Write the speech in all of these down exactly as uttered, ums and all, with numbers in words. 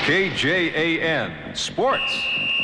K J A N Sports.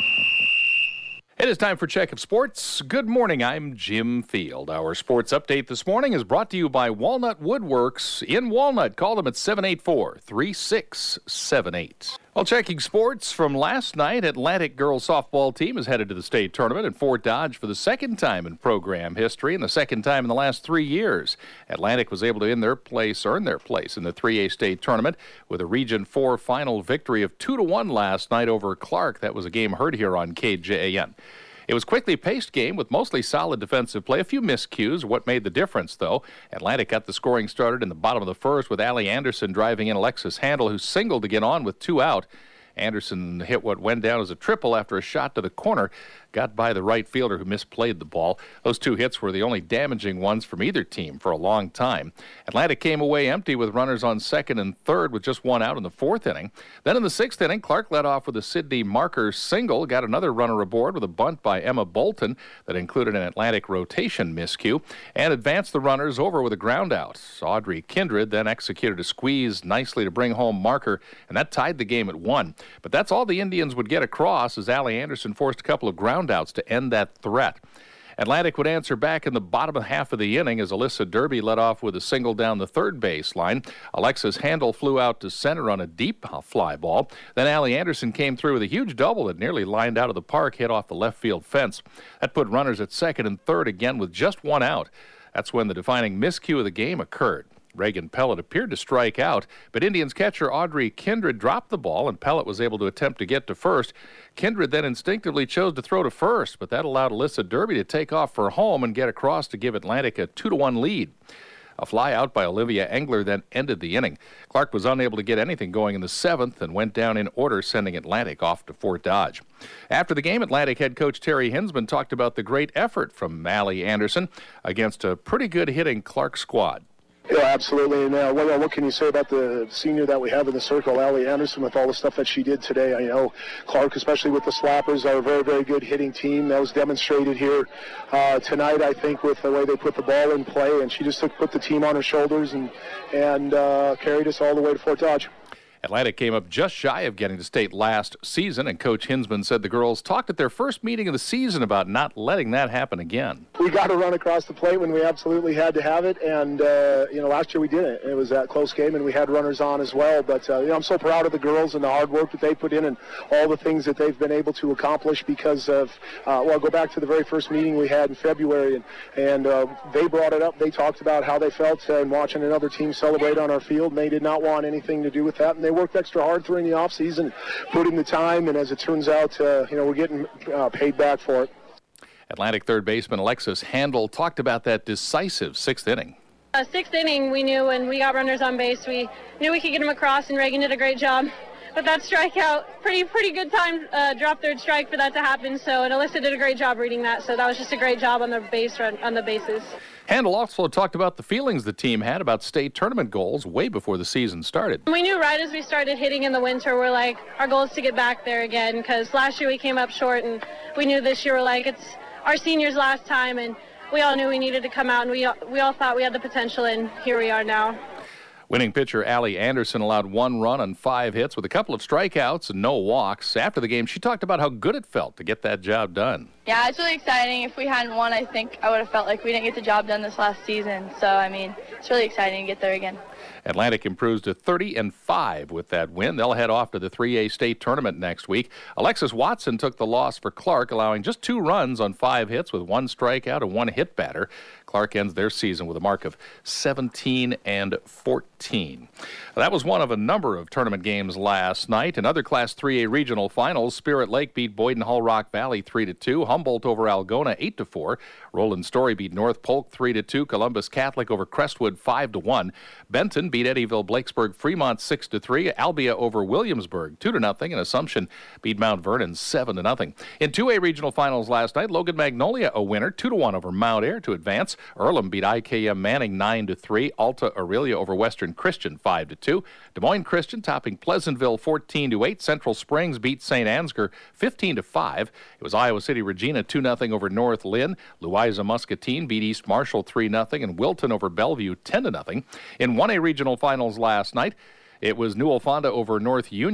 It is time for Check of Sports. Good morning, I'm Jim Field. Our sports update this morning is brought to you by Walnut Woodworks in Walnut. Call them at seven eight four, three six seven eight. Well, checking sports from last night, Atlantic girls softball team is headed to the state tournament at Fort Dodge for the second time in program history and the second time in the last three years. Atlantic was able to in their place, earn their place in the three A state tournament with a Region four final victory of two to one last night over Clark. That was a game heard here on K J A N. It was a quickly paced game with mostly solid defensive play. A few miscues. What made the difference, though? Atlantic got the scoring started in the bottom of the first with Allie Anderson driving in Alexis Handel, who singled to get on with two out. Anderson hit what went down as a triple after a shot to the corner. Got by the right fielder who misplayed the ball. Those two hits were the only damaging ones from either team for a long time. Atlantic came away empty with runners on second and third with just one out in the fourth inning. Then in the sixth inning, Clark led off with a Sydney Marker single, got another runner aboard with a bunt by Emma Bolton that included an Atlantic rotation miscue, and advanced the runners over with a ground out. Audrey Kindred then executed a squeeze nicely to bring home Marker, and that tied the game at one. But that's all the Indians would get across as Allie Anderson forced a couple of ground outs to end that threat. Atlantic would answer back in the bottom half of the inning as Alyssa Derby led off with a single down the third base line. Alexis Handel flew out to center on a deep fly ball. Then Allie Anderson came through with a huge double that nearly lined out of the park, hit off the left field fence. That put runners at second and third again with just one out. That's when the defining miscue of the game occurred. Reagan Pellet appeared to strike out, but Indians catcher Audrey Kindred dropped the ball, and Pellet was able to attempt to get to first. Kindred then instinctively chose to throw to first, but that allowed Alyssa Derby to take off for home and get across to give Atlantic a two to one lead. A fly out by Olivia Engler then ended the inning. Clark was unable to get anything going in the seventh and went down in order, sending Atlantic off to Fort Dodge. After the game, Atlantic head coach Terry Hinsman talked about the great effort from Allie Anderson against a pretty good hitting Clark squad. Yeah, absolutely. And uh, what, what can you say about the senior that we have in the circle, Allie Anderson, with all the stuff that she did today? I know Clark, especially with the slappers, are a very, very good hitting team. That was demonstrated here uh, tonight, I think, with the way they put the ball in play. And she just took, put the team on her shoulders and, and uh, carried us all the way to Fort Dodge. Atlantic came up just shy of getting to state last season, and Coach Hinsman said the girls talked at their first meeting of the season about not letting that happen again. We got to run across the plate when we absolutely had to have it, and, uh, you know, last year we didn't. It was that close game, and we had runners on as well. But, uh, you know, I'm so proud of the girls and the hard work that they put in and all the things that they've been able to accomplish because of, uh, well, go back to the very first meeting we had in February, and, and uh, they brought it up. They talked about how they felt uh, in watching another team celebrate on our field, and they did not want anything to do with that, and they worked extra hard during the offseason, put in the time, and as it turns out, uh, you know, we're getting uh, paid back for it. Atlantic third baseman Alexis Handel talked about that decisive sixth inning. Uh, sixth inning, we knew when we got runners on base, we knew we could get them across, and Reagan did a great job. But that strikeout, pretty pretty good time, uh, drop third strike for that to happen. So, and Alyssa did a great job reading that. So that was just a great job on the base run, on the bases. Handel also talked about the feelings the team had about state tournament goals way before the season started. We knew right as we started hitting in the winter, we're like, our goal is to get back there again, because last year we came up short, and we knew this year we're like, it's our seniors' last time, and we all knew we needed to come out, and we, we all thought we had the potential, and here we are now. Winning pitcher Allie Anderson allowed one run on five hits with a couple of strikeouts and no walks. After the game, she talked about how good it felt to get that job done. Yeah, it's really exciting. If we hadn't won, I think I would have felt like we didn't get the job done this last season. So, I mean, it's really exciting to get there again. Atlantic improves to thirty and five with that win. They'll head off to the three A state tournament next week. Alexis Watson took the loss for Clark, allowing just two runs on five hits with one strikeout and one hit batter. Clark ends their season with a mark of seventeen and fourteen. That was one of a number of tournament games last night. In other Class three A regional finals, Spirit Lake beat Boyden Hull Rock Valley three to two. Humboldt over Algona eight to four. Roland Story beat North Polk three to two. Columbus Catholic over Crestwood five to one. Benton beat Eddyville Blakesburg Fremont six to three. Albia over Williamsburg two to nothing. And Assumption beat Mount Vernon seven to nothing. In two A regional finals last night, Logan Magnolia a winner two to one over Mount Ayr to advance. Earlham beat I K M Manning nine to three. Alta Aurelia over Western Christian five to two. Des Moines Christian topping Pleasantville fourteen to eight. Central Springs beat Saint Ansgar fifteen to five. It was Iowa City Regina two nothing over North Lynn. Louisa Muscatine beat East Marshall three nothing, and Wilton over Bellevue ten to nothing. In one A regional finals last night, it was Newell Fonda over North Union.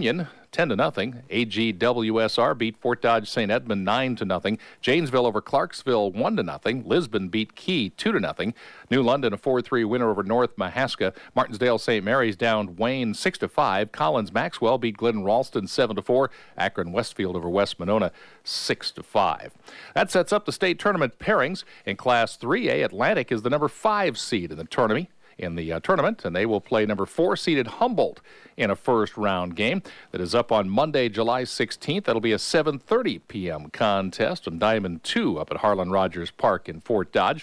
ten to nothing. A G W S R beat Fort Dodge Saint Edmund nine to nothing. Janesville over Clarksville one to nothing. Lisbon beat Key two to nothing. New London a four three winner over North Mahaska. Martinsdale Saint Mary's downed Wayne six to five. Collins Maxwell beat Glidden Ralston seven to four. Akron Westfield over West Monona six to five. That sets up the state tournament pairings. In Class three A, Atlantic is the number five seed in the tournament. in the uh, tournament, and they will play number four-seeded Humboldt in a first-round game that is up on Monday, July sixteenth. That'll be a seven thirty p.m. contest on Diamond two up at Harlan Rogers Park in Fort Dodge.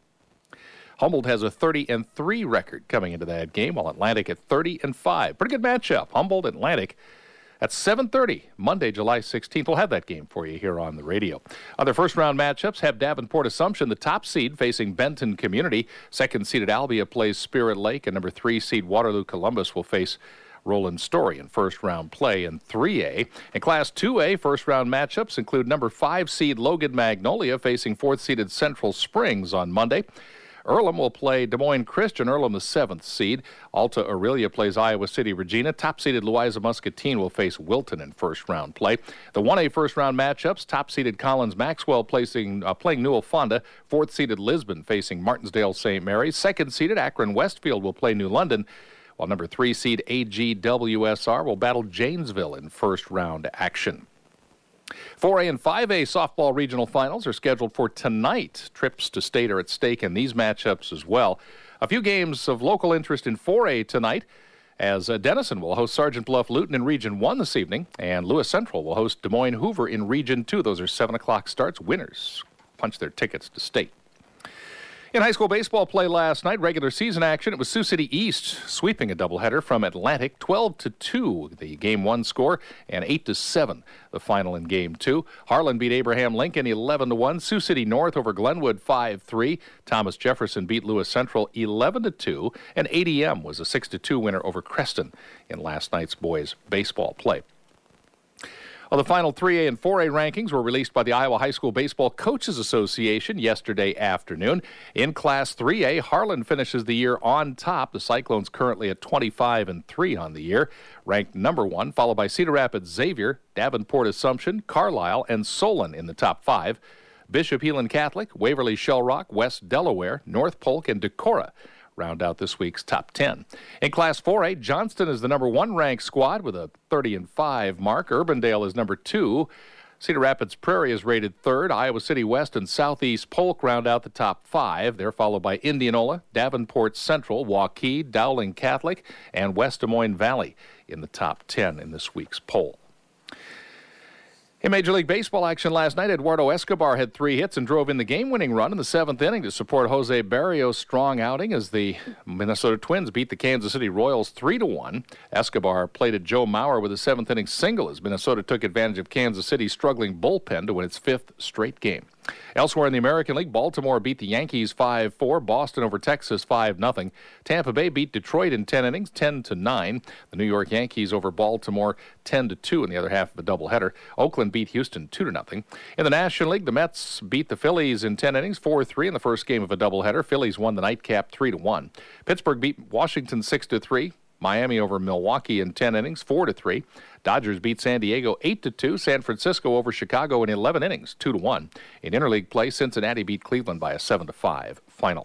Humboldt has a thirty and three record coming into that game, while Atlantic at thirty and five. Pretty good matchup. Humboldt Atlantic at seven thirty, Monday, July sixteenth. We'll have that game for you here on the radio. Other first-round matchups have Davenport Assumption, the top seed, facing Benton Community. Second-seeded Albia plays Spirit Lake, and number three-seed Waterloo Columbus will face Roland Story in first-round play in three A. In Class two A, first-round matchups include number five-seed Logan Magnolia facing fourth-seeded Central Springs on Monday. Earlham will play Des Moines Christian. Earlham, the seventh seed. Alta Aurelia plays Iowa City Regina. Top-seeded Louisa Muscatine will face Wilton in first-round play. The one A first-round matchups, top-seeded Collins Maxwell placing, uh, playing Newell Fonda. Fourth-seeded Lisbon facing Martinsdale Saint Mary's. Second-seeded Akron Westfield will play New London, while number three-seed A G W S R will battle Janesville in first-round action. four A and five A softball regional finals are scheduled for tonight. Trips to state are at stake in these matchups as well. A few games of local interest in four A tonight, as uh, Denison will host Sergeant Bluff Luton in Region one this evening, and Lewis Central will host Des Moines Hoover in Region two. Those are seven o'clock starts. Winners punch their tickets to state. In high school baseball play last night, regular season action, it was Sioux City East sweeping a doubleheader from Atlantic, twelve to two, the game one score, and eight to seven, the final in game two. Harlan beat Abraham Lincoln eleven to one. Sioux City North over Glenwood five three. Thomas Jefferson beat Lewis Central eleven to two, and A D M was a six to two winner over Creston in last night's boys baseball play. Well, the final three A and four A rankings were released by the Iowa High School Baseball Coaches Association yesterday afternoon. In Class three A, Harlan finishes the year on top. The Cyclones currently at twenty-five and three on the year, ranked number one, followed by Cedar Rapids Xavier, Davenport Assumption, Carlisle, and Solon in the top five. Bishop Heelan Catholic, Waverly Shell Rock, West Delaware, North Polk, and Decorah round out this week's top ten. In Class four A, Johnston is the number one ranked squad with a thirty and five mark. Urbandale is number two. Cedar Rapids Prairie is rated third. Iowa City West and Southeast Polk round out the top five. They're followed by Indianola, Davenport Central, Waukee, Dowling Catholic, and West Des Moines Valley in the top ten in this week's poll. In Major League Baseball action last night, Eduardo Escobar had three hits and drove in the game-winning run in the seventh inning to support Jose Barrios' strong outing as the Minnesota Twins beat the Kansas City Royals three to one. Escobar plated Joe Mauer with a seventh-inning single as Minnesota took advantage of Kansas City's struggling bullpen to win its fifth straight game. Elsewhere in the American League, Baltimore beat the Yankees five four, Boston over Texas five nothing. Tampa Bay beat Detroit in ten innings, ten to nine. The New York Yankees over Baltimore ten to two in the other half of a doubleheader. Oakland beat Houston two to nothing. In the National League, the Mets beat the Phillies in ten innings, four three in the first game of a doubleheader. Phillies won the nightcap three to one. Pittsburgh beat Washington six to three. Miami over Milwaukee in ten innings, four to three. Dodgers beat San Diego eight to two. San Francisco over Chicago in eleven innings, two to one. In interleague play, Cincinnati beat Cleveland by a seven to five final.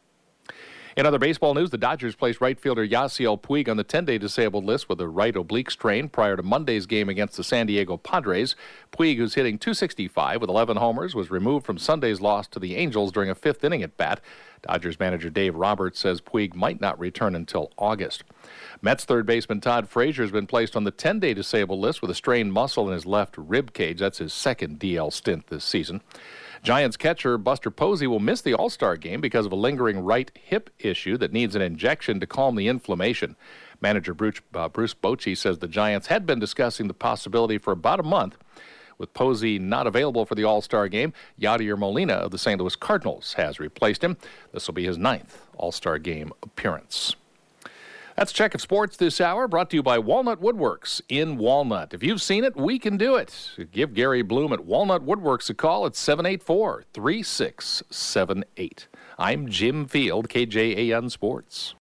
In other baseball news, the Dodgers placed right fielder Yasiel Puig on the ten-day disabled list with a right oblique strain prior to Monday's game against the San Diego Padres. Puig, who's hitting two sixty-five with eleven homers, was removed from Sunday's loss to the Angels during a fifth inning at bat. Dodgers manager Dave Roberts says Puig might not return until August. Mets third baseman Todd Frazier has been placed on the ten-day disabled list with a strained muscle in his left rib cage. That's his second D L stint this season. Giants catcher Buster Posey will miss the All-Star game because of a lingering right hip issue that needs an injection to calm the inflammation. Manager Bruce, uh, Bruce Bochy says the Giants had been discussing the possibility for about a month. With Posey not available for the All-Star game, Yadier Molina of the Saint Louis Cardinals has replaced him. This will be his ninth All-Star game appearance. That's Check of Sports this hour, brought to you by Walnut Woodworks in Walnut. If you've seen it, we can do it. Give Gary Bloom at Walnut Woodworks a call at seven eight four, three six seven eight. I'm Jim Field, K J A N Sports.